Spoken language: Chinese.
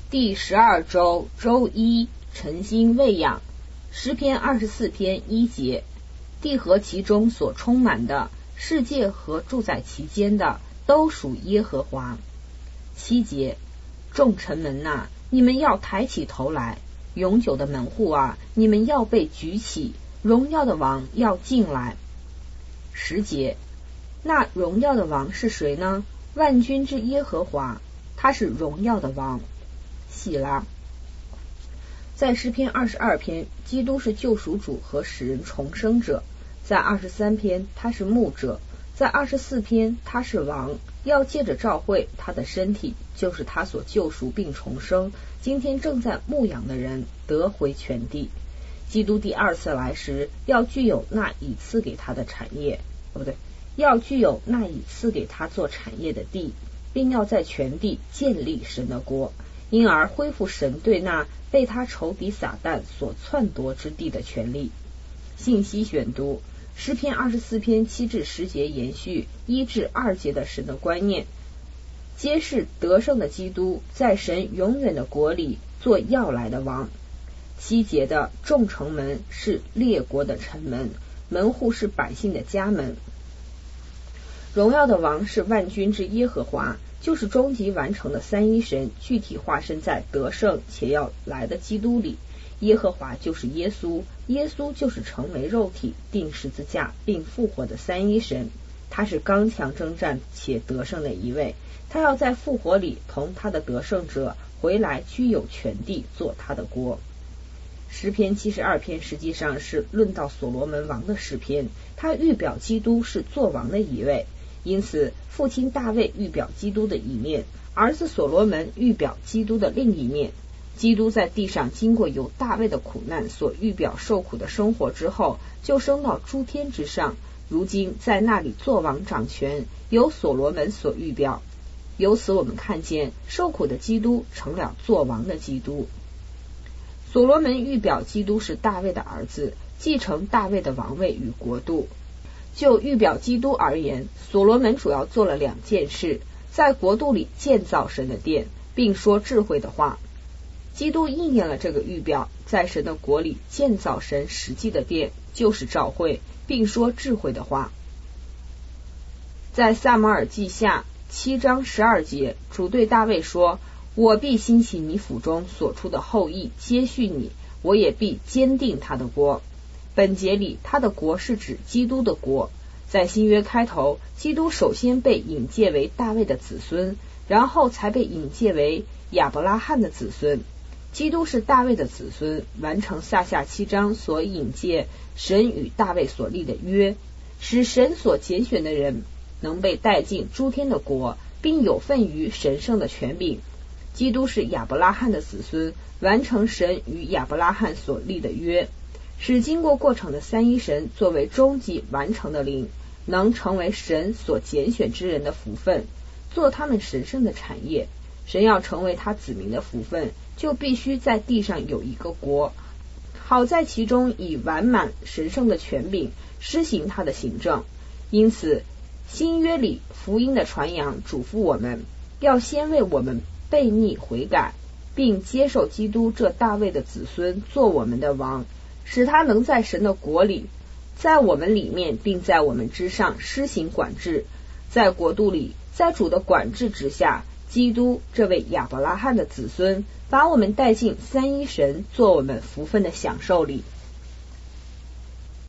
第12周周一，晨星喂养。诗篇24篇1节，地和其中所充满的，世界和住在其间的，都属耶和华。7节，众城门哪，你们要抬起头来，永久的门户啊，你们要被举起，荣耀的王要进来。10节，那荣耀的王是谁呢？万军之耶和华，他是荣耀的王。细拉。在诗篇22篇，基督是救赎主和使人重生者；在23篇，他是牧者；在24篇，他是王，要借着召会他的身体，就是他所救赎并重生，今天正在牧养的人得回全地。基督第二次来时，要具有那已赐给他的产业，要具有那已赐给他做产业的地，并要在全地建立神的国，因而恢复神对那被他仇敌撒旦所篡夺之地的权利。信息选读：诗篇24篇7至10节延续1至2节的神的观念，揭示得胜的基督在神永远的国里做要来的王。7节的众城门是列国的城门，门户是百姓的家门。荣耀的王是万军之耶和华，就是终极完成的三一神，具体化身在得胜且要来的基督里。耶和华就是耶稣，耶稣就是成为肉体，钉十字架并复活的三一神。他是刚强征战且得胜的一位，他要在复活里同他的得胜者回来居有全地，做他的国。诗篇72篇实际上是论到所罗门王的诗篇，他预表基督是做王的一位，因此父亲大卫预表基督的一面，儿子所罗门预表基督的另一面。基督在地上经过由大卫的苦难所预表受苦的生活之后，就升到诸天之上，如今在那里做王掌权，由所罗门所预表。由此我们看见受苦的基督成了做王的基督。所罗门预表基督是大卫的儿子，继承大卫的王位与国度。就预表基督而言，所罗门主要做了2件事：在国度里建造神的殿，并说智慧的话。基督应验了这个预表，在神的国里建造神实际的殿，就是召会，并说智慧的话。在撒母耳记下7章12节，主对大卫说：我必兴起你腹中所出的后裔接续你，我也必坚定他的国。本节里他的国是指基督的国。在新约开头，基督首先被引介为大卫的子孙，然后才被引介为亚伯拉罕的子孙。基督是大卫的子孙，完成下7章所引介神与大卫所立的约，使神所拣选的人能被带进诸天的国，并有份于神圣的权柄。基督是亚伯拉罕的子孙，完成神与亚伯拉罕所立的约，使经过过程的三一神作为终极完成的灵，能成为神所拣选之人的福分，做他们神圣的产业。神要成为他子民的福分，就必须在地上有一个国，好在其中以完满神圣的权柄施行他的行政。因此新约里福音的传扬嘱咐我们，要先为我们悖逆悔改，并接受基督这大卫的子孙做我们的王，使他能在神的国里，在我们里面并在我们之上施行管制。在国度里，在主的管制之下，基督这位亚伯拉罕的子孙把我们带进三一神做我们福分的享受里。